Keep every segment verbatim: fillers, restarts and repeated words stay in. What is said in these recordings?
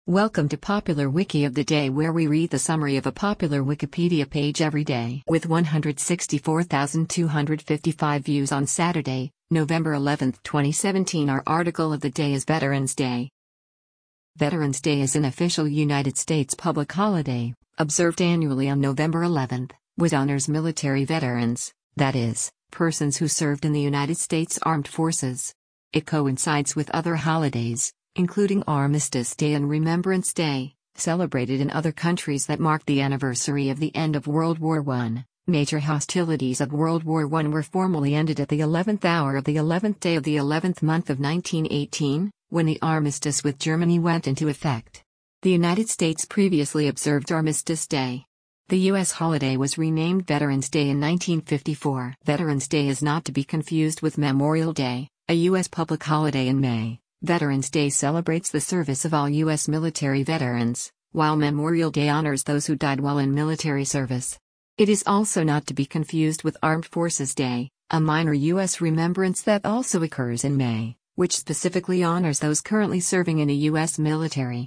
Welcome to Popular Wiki of the Day, where we read the summary of a popular Wikipedia page every day. With one hundred sixty-four thousand two hundred fifty-five views on Saturday, November eleventh, twenty seventeen, our article of the day is Veterans Day. Veterans Day is an official United States public holiday, observed annually on November eleventh, which honors military veterans, that is, persons who served in the United States Armed Forces. It coincides with other holidays, including Armistice Day and Remembrance Day, celebrated in other countries that mark the anniversary of the end of World War One. Major hostilities of World War One were formally ended at the eleventh hour of the eleventh day of the eleventh month of nineteen eighteen, when the armistice with Germany went into effect. The United States previously observed Armistice Day. The U S holiday was renamed Veterans Day in nineteen fifty-four. Veterans Day is not to be confused with Memorial Day, a U S public holiday in May. Veterans Day celebrates the service of all U S military veterans, while Memorial Day honors those who died while in military service. It is also not to be confused with Armed Forces Day, a minor U S remembrance that also occurs in May, which specifically honors those currently serving in a U S military.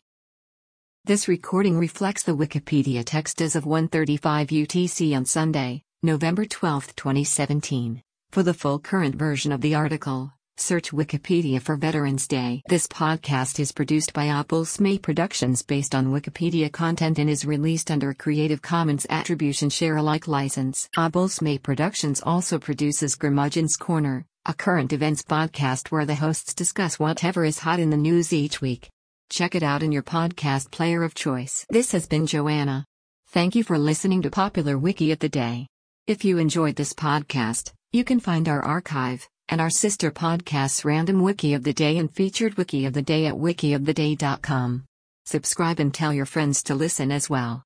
This recording reflects the Wikipedia text as of one thirty-five U T C on Sunday, November twelfth, twenty seventeen. For the full current version of the article, search Wikipedia for Veterans Day. This podcast is produced by Oppulsme Productions based on Wikipedia content and is released under a Creative Commons Attribution Share Alike license. Oppulsme Productions also produces Curmudgeon's Corner, a current events podcast where the hosts discuss whatever is hot in the news each week. Check it out in your podcast player of choice. This has been Joanna. Thank you for listening to Popular Wiki of the Day. If you enjoyed this podcast, you can find our archive and our sister podcasts Random Wiki of the Day and Featured Wiki of the Day at wiki of the day dot com. Subscribe and tell your friends to listen as well.